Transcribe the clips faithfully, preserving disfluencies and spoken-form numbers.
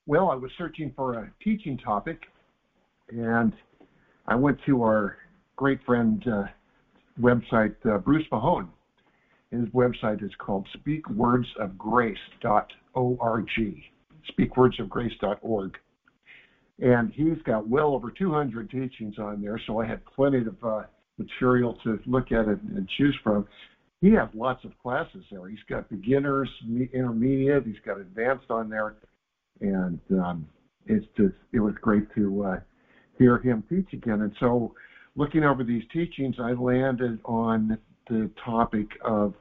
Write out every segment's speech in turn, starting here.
Well, I was searching for a teaching topic, and I went to our great friend uh, website, uh, Bruce Mahone. His website is called speak words of grace dot org, speak words of grace dot org. And he's got well over two hundred teachings on there, so I had plenty of uh, material to look at it and choose from. He has lots of classes there. He's got beginners, intermediate, he's got advanced on there. And um, it's just, it was great to uh, hear him teach again. And so looking over these teachings, I landed on the topic of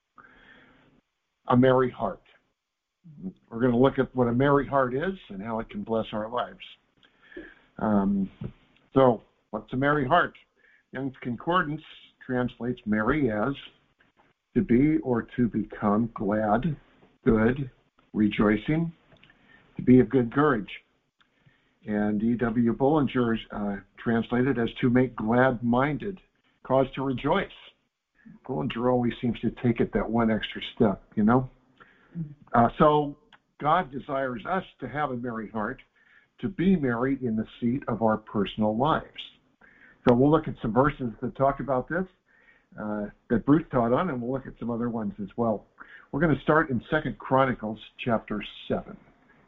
a merry heart. We're going to look at what a merry heart is and how it can bless our lives. Um, so what's a merry heart? Young's Concordance translates merry as to be or to become glad, good, rejoicing, to be of good courage. And E W Bullinger uh, translated as to make glad-minded, cause to rejoice. Bullinger always seems to take it that one extra step, you know? Uh, so God desires us to have a merry heart, to be merry in the seat of our personal lives. So we'll look at some verses that talk about this, uh, that Bruce taught on, and we'll look at some other ones as well. We're going to start in Second Chronicles chapter seven.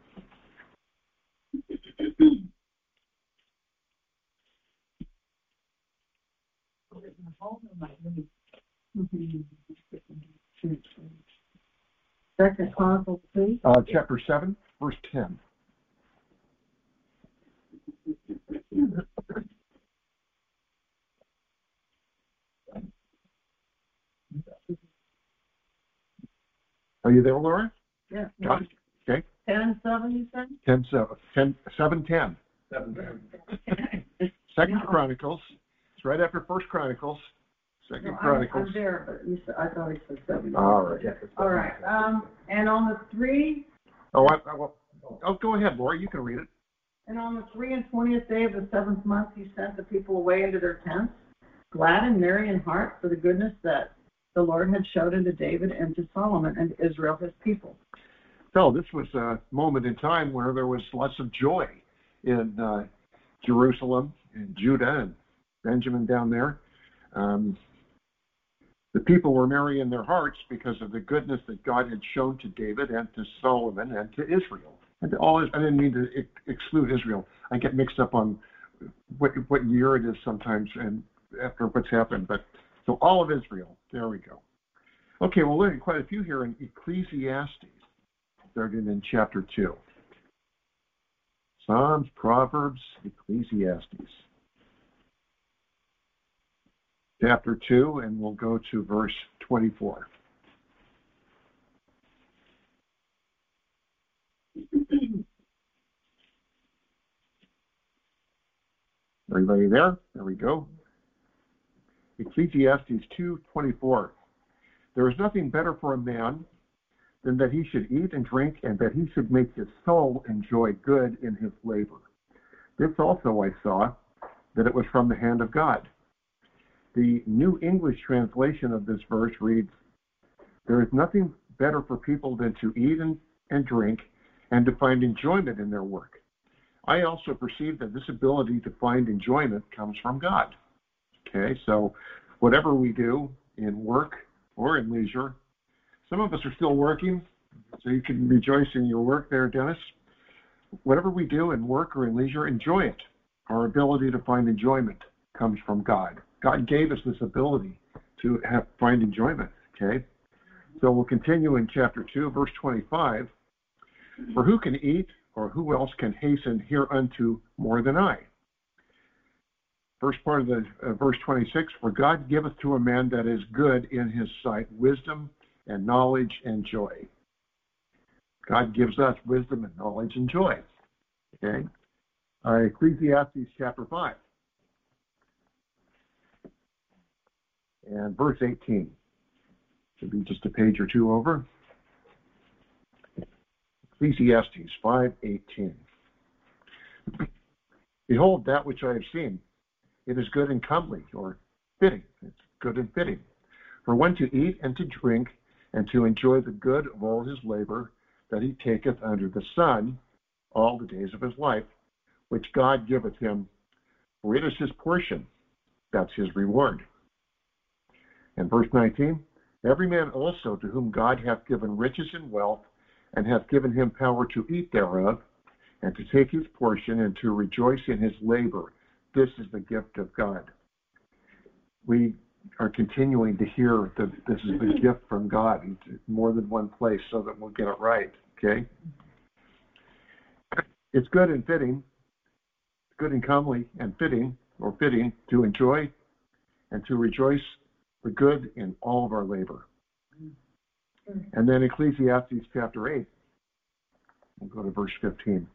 Second Chronicles, please. Uh, chapter seven, verse ten. Are you there, Laura? Yeah. Got it? Okay. Ten seven, you said? Ten seven. Ten seven ten. Seven ten. Second No. Chronicles. It's right after First Chronicles. Second No, Chronicles. I'm, I'm there, but you said, I thought he said seven. All right. All right. Um, and on the three. Oh, I, I, well, oh, go ahead, Laura. You can read it. And on the three and twentieth day of the seventh month, he sent the people away into their tents, glad and merry in heart for the goodness that the Lord had showed unto David and to Solomon and to Israel, his people. So this was a moment in time where there was lots of joy in uh, Jerusalem and Judah and Benjamin down there. Um, the people were merry in their hearts because of the goodness that God had shown to David and to Solomon and to Israel. And to all, I didn't mean to ex- exclude Israel. I get mixed up on what what year it is sometimes and after what's happened. But so all of Israel. There we go. Okay, we'll look at quite a few here in Ecclesiastes, starting in chapter two. Psalms, Proverbs, Ecclesiastes. Chapter two, and we'll go to verse twenty-four. Everybody there? There we go. Ecclesiastes two twenty-four. There is nothing better for a man than that he should eat and drink, and that he should make his soul enjoy good in his labor. This also I saw, that it was from the hand of God. The New English translation of this verse reads, there is nothing better for people than to eat and, and drink, and to find enjoyment in their work. I also perceive that this ability to find enjoyment comes from God. Okay, so whatever we do in work or in leisure, some of us are still working, so you can rejoice in your work there, Dennis. Whatever we do in work or in leisure, enjoy it. Our ability to find enjoyment comes from God. God gave us this ability to have, find enjoyment, okay? So we'll continue in chapter two, verse twenty-five. For who can eat, or who else can hasten hereunto more than I? First part of the uh, verse twenty-six, for God giveth to a man that is good in his sight wisdom and knowledge and joy. God gives us wisdom and knowledge and joy. Okay? Uh, Ecclesiastes chapter five. And verse eighteen. Should be just a page or two over. Ecclesiastes five eighteen. Behold that which I have seen. It is good and comely, or fitting. It's good and fitting. For one to eat and to drink, and to enjoy the good of all his labor that he taketh under the sun, all the days of his life, which God giveth him, for it is his portion. That's his reward. And verse nineteen, every man also to whom God hath given riches and wealth, and hath given him power to eat thereof, and to take his portion, and to rejoice in his labor. This is the gift of God. We are continuing to hear that this is the gift from God in more than one place so that we'll get it right, okay? It's good and fitting, good and comely and fitting, or fitting, to enjoy and to rejoice the good in all of our labor. And then Ecclesiastes chapter eight, we'll go to verse fifteen.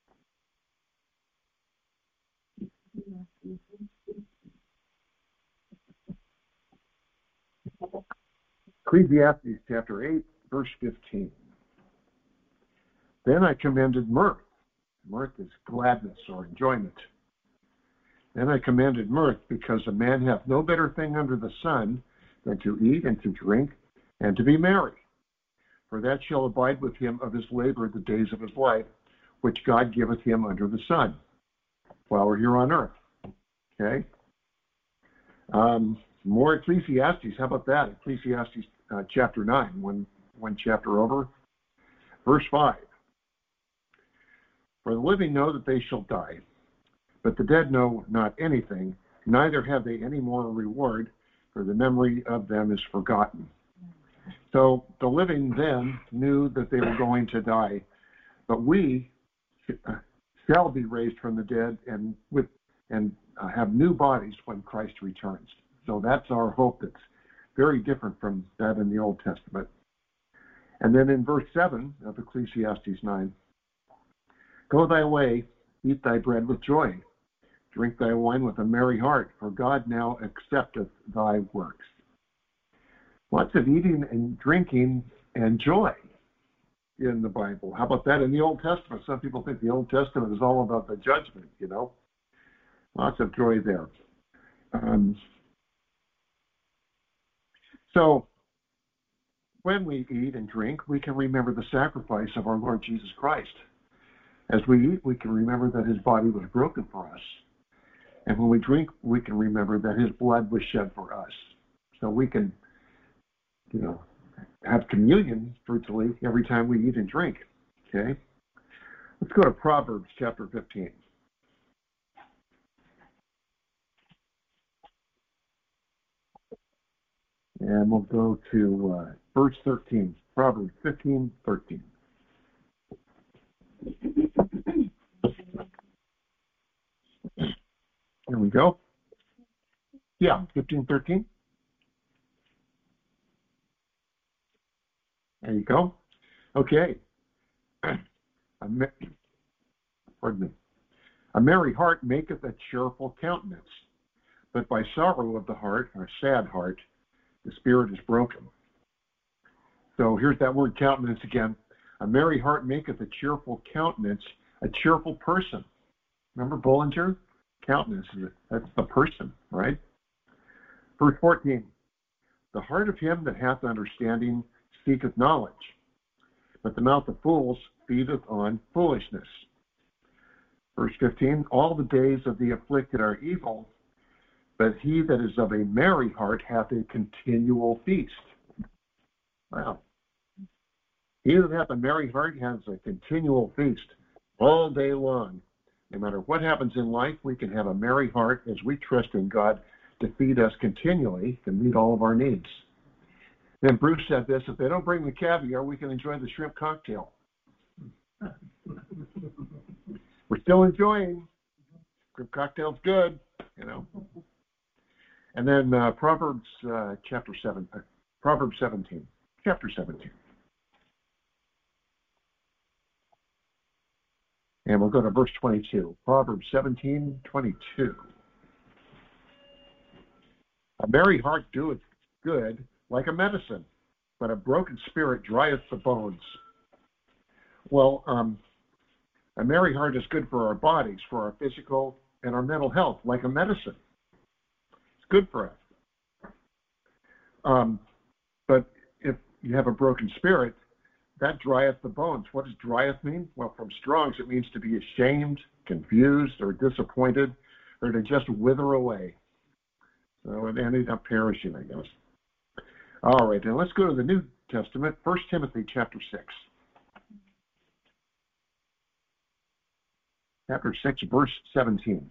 Ecclesiastes chapter eight, verse fifteen. Then I commended mirth. Mirth is gladness or enjoyment. Then I commended mirth, because a man hath no better thing under the sun than to eat and to drink and to be merry. For that shall abide with him of his labor the days of his life, which God giveth him under the sun, while we're here on earth. Okay? Um, more Ecclesiastes. How about that? Ecclesiastes uh, chapter nine, one, one chapter over. Verse five. For the living know that they shall die, but the dead know not anything, neither have they any more reward, for the memory of them is forgotten. So the living then knew that they were going to die, but we shall be raised from the dead and with and uh, have new bodies when Christ returns. So that's our hope. That's very different from that in the Old Testament. And then in verse seven of Ecclesiastes nine, go thy way, eat thy bread with joy, drink thy wine with a merry heart, for God now accepteth thy works. Lots of eating and drinking and joy in the Bible. How about that in the Old Testament? Some people think the Old Testament is all about the judgment, you know. Lots of joy there. Um, so when we eat and drink, we can remember the sacrifice of our Lord Jesus Christ. As we eat, we can remember that his body was broken for us. And when we drink, we can remember that his blood was shed for us. So we can, you know, have communion virtually every time we eat and drink. Okay? Let's go to Proverbs chapter fifteen. And we'll go to uh, verse thirteen. Proverbs fifteen, thirteen. Here we go. Yeah, fifteen, thirteen. There you go. Okay. A, me- pardon me. A merry heart maketh a cheerful countenance, but by sorrow of the heart, or sad heart, the spirit is broken. So here's that word countenance again. A merry heart maketh a cheerful countenance, a cheerful person. Remember Bollinger? Countenance, that's the person, right? Verse fourteen. The heart of him that hath understanding seeketh knowledge, but the mouth of fools feedeth on foolishness. Verse fifteen. All the days of the afflicted are evil, but he that is of a merry heart hath a continual feast. Wow. He that hath a merry heart has a continual feast all day long. No matter what happens in life, we can have a merry heart as we trust in God to feed us continually, to meet all of our needs. Then Bruce said this, if they don't bring the caviar, we can enjoy the shrimp cocktail. We're still enjoying. Shrimp cocktail's good, you know. And then uh, Proverbs uh, chapter seven, uh, Proverbs seventeen, chapter seventeen. And we'll go to verse twenty-two. Proverbs seventeen, twenty-two. A merry heart doeth good like a medicine, but a broken spirit drieth the bones. Well, um, a merry heart is good for our bodies, for our physical and our mental health, like a medicine. It's good for us. Um, but if you have a broken spirit, that drieth the bones. What does drieth mean? Well, from Strong's, it means to be ashamed, confused, or disappointed, or to just wither away. So it ended up perishing, I guess. All right, now let's go to the New Testament, First Timothy chapter six. Chapter six, verse seventeen.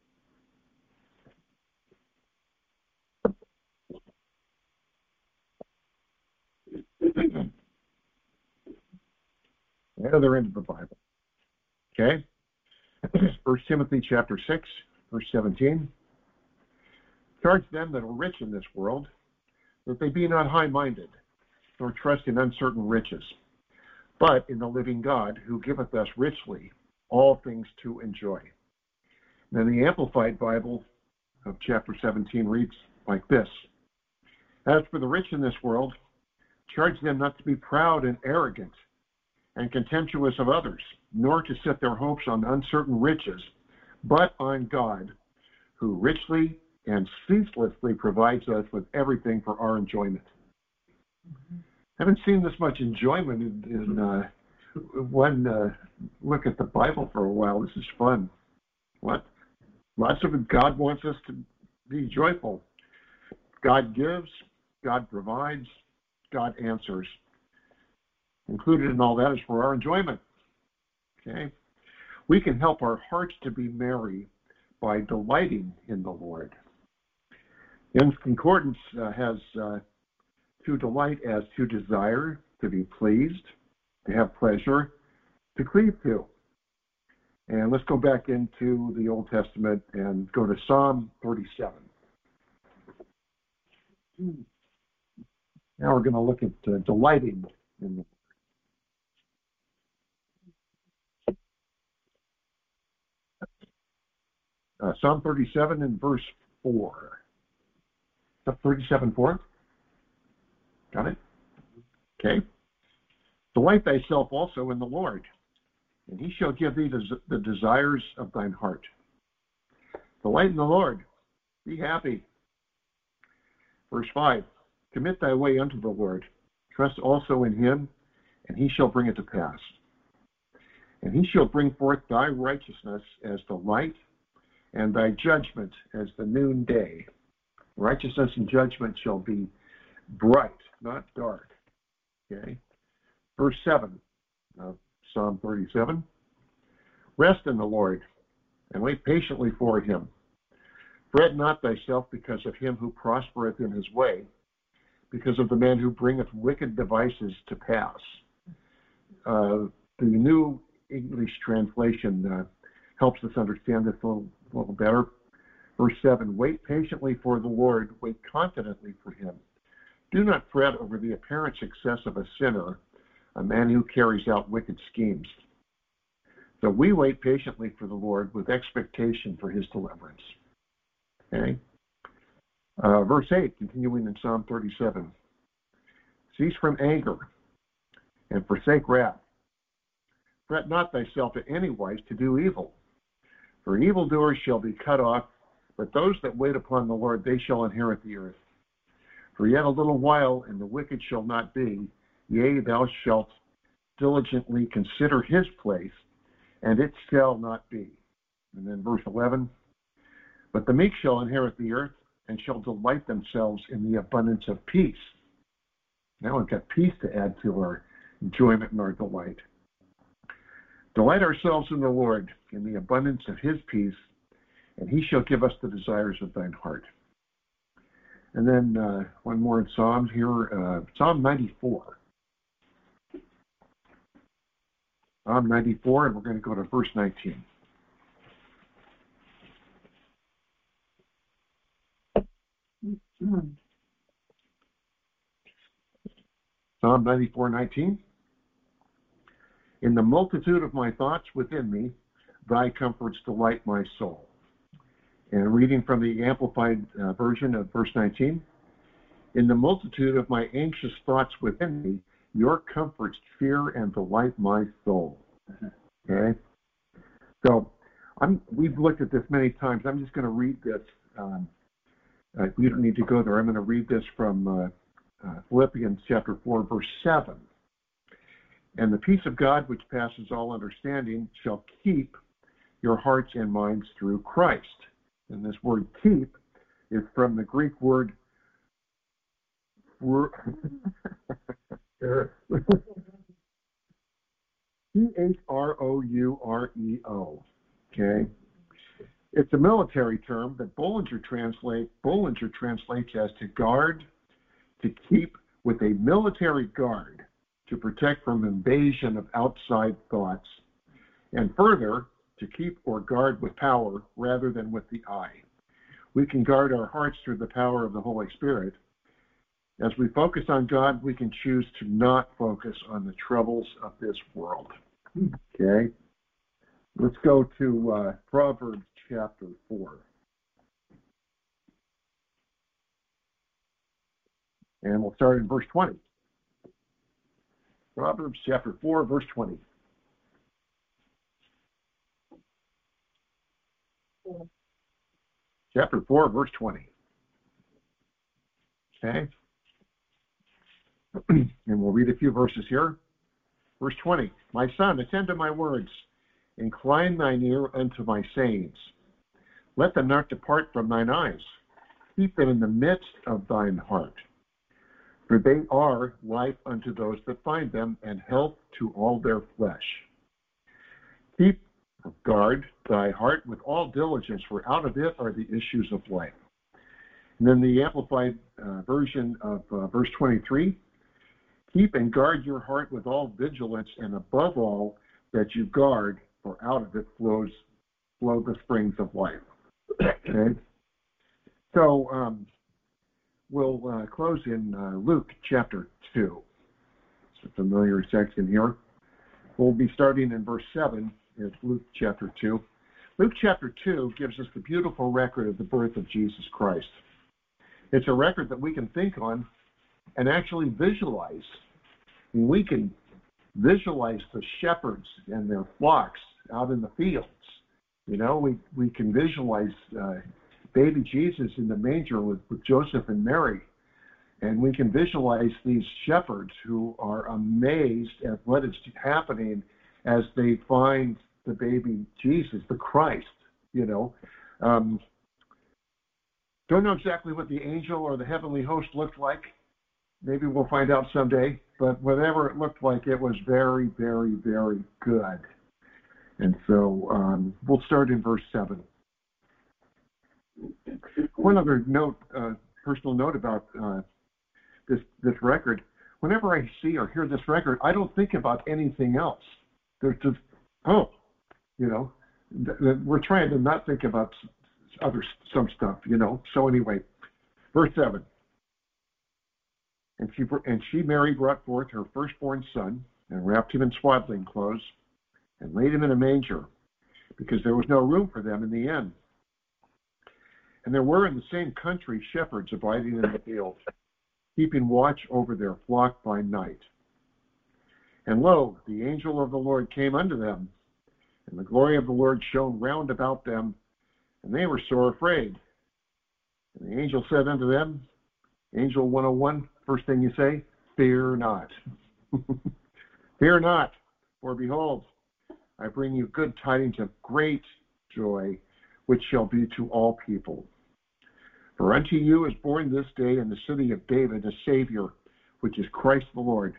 The other end of the Bible. Okay? First Timothy chapter six, verse seventeen. Charge them that are rich in this world, that they be not high-minded, nor trust in uncertain riches, but in the living God, who giveth us richly all things to enjoy. And then the Amplified Bible of chapter seventeen reads like this. As for the rich in this world, charge them not to be proud and arrogant and contemptuous of others, nor to set their hopes on uncertain riches, but on God, who richly and ceaselessly provides us with everything for our enjoyment. Mm-hmm. I haven't seen this much enjoyment in, in uh, one uh, look at the Bible for a while. This is fun. What? Lots of it, God wants us to be joyful. God gives, God provides, God answers. Included in all that is for our enjoyment. Okay? We can help our hearts to be merry by delighting in the Lord. Young's Concordance uh, has uh, to delight as to desire, to be pleased, to have pleasure, to cleave to. And let's go back into the Old Testament and go to Psalm thirty-seven. Now we're going to look at uh, delighting in the Uh, Psalm thirty-seven and verse four. thirty-seven four? Got it? Okay. Delight thyself also in the Lord, and he shall give thee des- the desires of thine heart. Delight in the Lord. Be happy. Verse five. Commit thy way unto the Lord. Trust also in him, and he shall bring it to pass. And he shall bring forth thy righteousness as the light, and thy judgment as the noonday. Righteousness and judgment shall be bright, not dark. Okay. Verse seven of Psalm thirty-seven. Rest in the Lord, and wait patiently for him. Fret not thyself because of him who prospereth in his way, because of the man who bringeth wicked devices to pass. Uh, the New English translation uh, helps us understand this a little, a little better. Verse seven, wait patiently for the Lord, wait confidently for him. Do not fret over the apparent success of a sinner, a man who carries out wicked schemes. So we wait patiently for the Lord with expectation for his deliverance. Okay? Uh, verse eight, continuing in Psalm thirty-seven. Cease from anger and forsake wrath. Fret not thyself in any wise to do evil, for evildoers shall be cut off, but those that wait upon the Lord, they shall inherit the earth. For yet a little while, and the wicked shall not be. Yea, thou shalt diligently consider his place, and it shall not be. And then verse eleven, but the meek shall inherit the earth, and shall delight themselves in the abundance of peace. Now we've got peace to add to our enjoyment and our delight. Delight ourselves in the Lord, in the abundance of his peace, and he shall give us the desires of thine heart. And then uh, one more in Psalms here, uh, Psalm ninety-four. Psalm ninety-four, and we're going to go to verse nineteen. Psalm ninety-four nineteen. In the multitude of my thoughts within me, thy comforts delight my soul. And reading from the Amplified uh, version of verse nineteen, in the multitude of my anxious thoughts within me, your comforts cheer and delight my soul. Okay? So I'm, we've looked at this many times. I'm just going to read this. Um, uh, we don't need to go there. I'm going to read this from uh, uh, Philippians chapter four, verse seven. And the peace of God, which passes all understanding, shall keep your hearts and minds through Christ. And this word keep is from the Greek word T H R O U R E O. Okay? It's a military term that Bollinger translate Bollinger translates as to guard, to keep with a military guard, to protect from invasion of outside thoughts, and further, to keep or guard with power rather than with the eye. We can guard our hearts through the power of the Holy Spirit. As we focus on God, we can choose to not focus on the troubles of this world. Okay? Let's go to uh, Proverbs chapter four. And we'll start in verse twenty. Proverbs chapter four, verse twenty. Chapter four, verse twenty. Okay? And we'll read a few verses here. Verse twenty. My son, attend to my words. Incline thine ear unto my sayings. Let them not depart from thine eyes. Keep them in the midst of thine heart. For they are life unto those that find them, and health to all their flesh. Keep guard thy heart with all diligence, for out of it are the issues of life. And then the Amplified uh, version of uh, verse twenty-three. Keep and guard your heart with all vigilance, and above all that you guard, for out of it flows flow the springs of life. Okay? So um, we'll uh, close in uh, Luke chapter two. It's a familiar section here. We'll be starting in verse seven in Luke chapter two. Luke chapter two gives us the beautiful record of the birth of Jesus Christ. It's a record that we can think on and actually visualize. We can visualize the shepherds and their flocks out in the fields. You know, we, we can visualize uh, baby Jesus in the manger with, with Joseph and Mary. And we can visualize these shepherds who are amazed at what is happening as they find the baby Jesus, the Christ, you know. Um, don't know exactly what the angel or the heavenly host looked like. Maybe we'll find out someday. But whatever it looked like, it was very, very, very good. And so um, we'll start in verse seven. One other note, uh, personal note about uh, this this record. Whenever I see or hear this record, I don't think about anything else. There's just, oh, you know, th- th- we're trying to not think about other some stuff, you know. So anyway, verse seven. And she, and she, Mary, brought forth her firstborn son, and wrapped him in swaddling clothes, and laid him in a manger, because there was no room for them in the inn. And there were in the same country shepherds abiding in the field, keeping watch over their flock by night. And lo, the angel of the Lord came unto them, and the glory of the Lord shone round about them, and they were sore afraid. And the angel said unto them, Angel one oh one, first thing you say, fear not. Fear not, for behold, I bring you good tidings of great joy, which shall be to all people. For unto you is born this day in the city of David a Savior, which is Christ the Lord.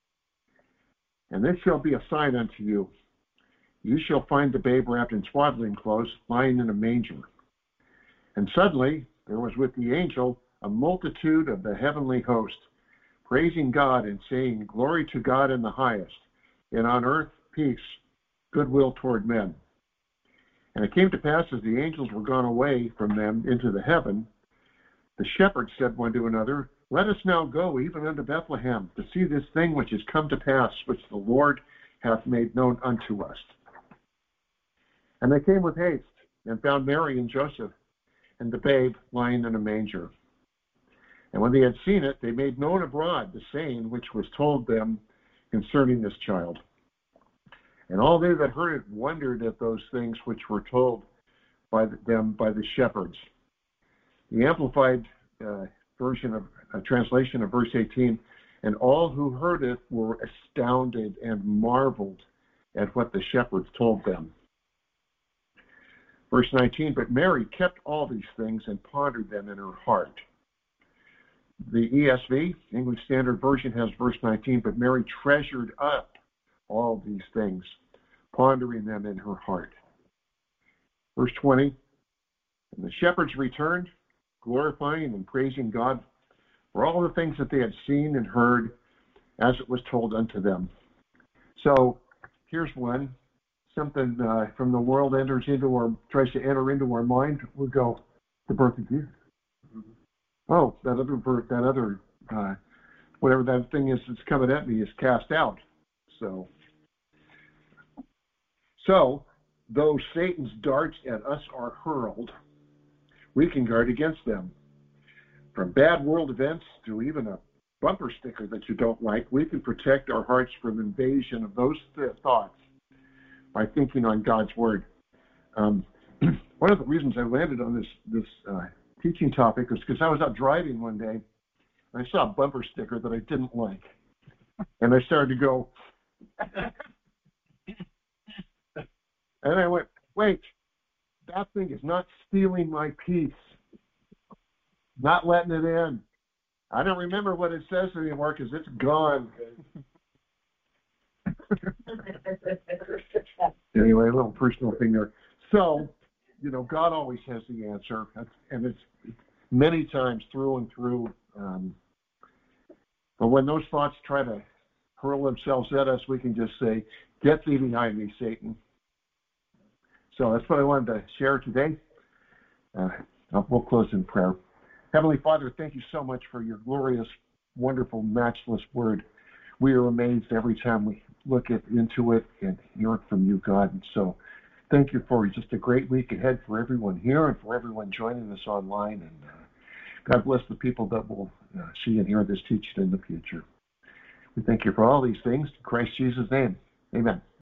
And this shall be a sign unto you. You shall find the babe wrapped in swaddling clothes, lying in a manger. And suddenly there was with the angel a multitude of the heavenly host, praising God and saying, Glory to God in the highest, and on earth peace, goodwill toward men. And it came to pass, as the angels were gone away from them into the heaven, the shepherds said one to another, Let us now go even unto Bethlehem, to see this thing which is come to pass, which the Lord hath made known unto us. And they came with haste, and found Mary and Joseph, and the babe lying in a manger. And when they had seen it, they made known abroad the saying which was told them concerning this child. And all they that heard it wondered at those things which were told by them by the shepherds. The Amplified uh, version of uh, translation of verse eighteen And all who heard it were astounded and marveled at what the shepherds told them. Verse nineteen, but Mary kept all these things and pondered them in her heart. The E S V, English Standard Version, has verse nineteen, but Mary treasured up all these things, pondering them in her heart. Verse twenty, and the shepherds returned, glorifying and praising God for all the things that they had seen and heard as it was told unto them. So here's one. Something uh, from the world enters into our, tries to enter into our mind. We go, the birth of Jesus. Mm-hmm. Oh, that other birth, that other, uh, whatever that thing is that's coming at me is cast out. So, so though Satan's darts at us are hurled, we can guard against them. From bad world events to even a bumper sticker that you don't like, we can protect our hearts from invasion of those th- thoughts by thinking on God's Word. Um, one of the reasons I landed on this this uh, teaching topic was because I was out driving one day, and I saw a bumper sticker that I didn't like. And I started to go, and I went, wait, that thing is not stealing my peace, not letting it in. I don't remember what it says anymore because it's gone. Anyway, a little personal thing there. So, you know, God always has the answer, and it's many times through and through. Um, but when those thoughts try to hurl themselves at us, we can just say, get thee behind me, Satan. So that's what I wanted to share today. Uh, we'll close in prayer. Heavenly Father, thank you so much for your glorious, wonderful, matchless word. We are amazed every time we look at, into it and hear it from you, God. And so thank you for just a great week ahead for everyone here and for everyone joining us online. And uh, God bless the people that will uh, see and hear this teaching in the future. We thank you for all these things. In Christ Jesus' name, amen.